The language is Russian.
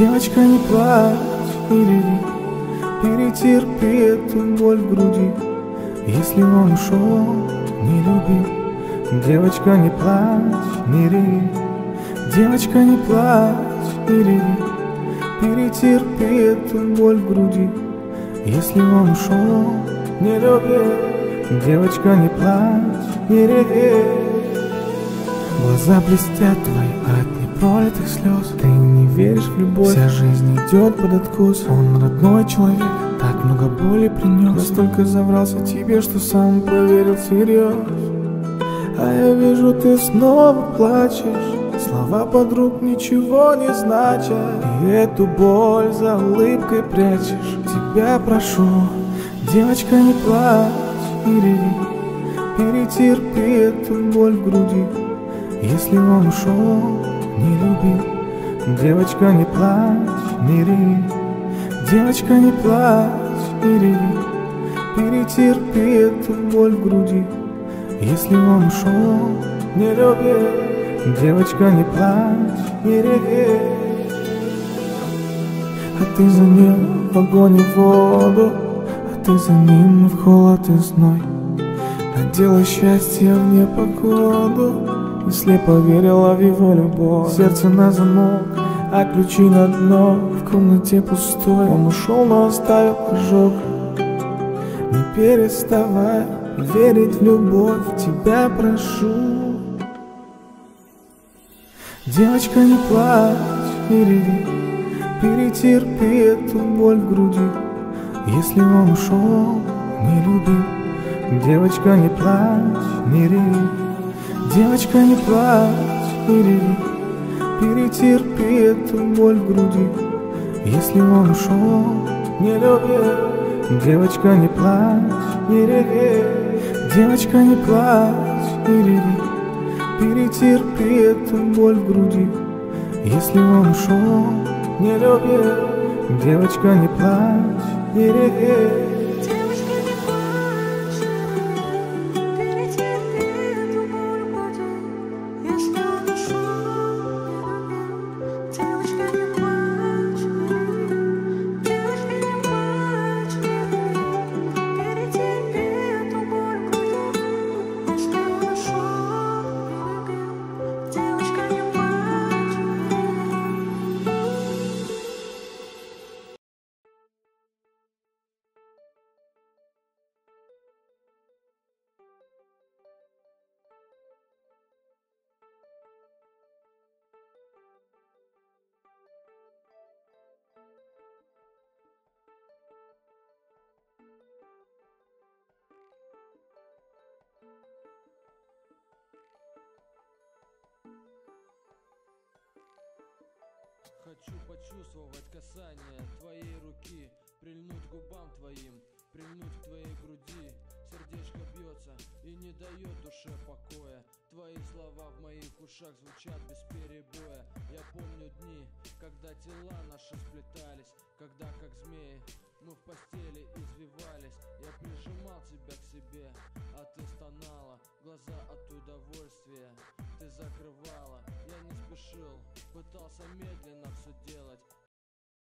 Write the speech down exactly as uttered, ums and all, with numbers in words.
Девочка, не плачь, не реви, перетерпи эту боль в груди. Если он ушел, не любил. Девочка, не плачь, не реви, девочка, не плачь, не реви, перетерпи эту боль в груди. Если он ушел, не любил. Девочка, не плачь, не реви. Глаза блестят твои от непролитых слез. Ты не веришь в любовь, вся жизнь идет под откос. Он родной человек, так много боли принес. Настолько заврался тебе, что сам поверил всерьез. А я вижу, ты снова плачешь. Слова подруг ничего не значат, и эту боль за улыбкой прячешь. Тебя прошу, девочка, не плачь, не реви, перетерпи эту боль в груди. Если он ушел, не любил. Девочка, не плачь, не реви, девочка, не плачь, не реви, перетерпи эту боль в груди. Если он ушел, не любил. Девочка, не плачь, не реви. А ты за ним в огонь и в воду, а ты за ним в холод и зной. Надела счастье в непогоду и слепо верила в его любовь. Сердце на замок, а ключи на дно. В комнате пустой, он ушел, но оставил ожог. Не переставай верить в любовь, тебя прошу. Девочка, не плачь, не реви, перетерпи эту боль в груди. Если он ушел, не любил. Девочка, не плачь, не реви, девочка, не плачь, не реви, перетерпи эту боль в груди. Если он ушел, не любил. Девочка, не плачь, не реви, девочка, не плачь, не реви, перетерпи эту боль в груди. Если он ушел, не любил. Девочка, не плачь, не реви. Хочу почувствовать касание твоей руки, прильнуть к губам твоим, прильнуть к твоей груди. Сердечко бьется и не дает душе покоя. Твои слова в моих ушах звучат без перебоя. Я помню дни, когда тела наши сплетались, когда как змеи мы в постели извивались. Я прижимал тебя к себе, а ты стонала, глаза от удовольствия ты закрывала. Я не спешил, пытался медленно все делать,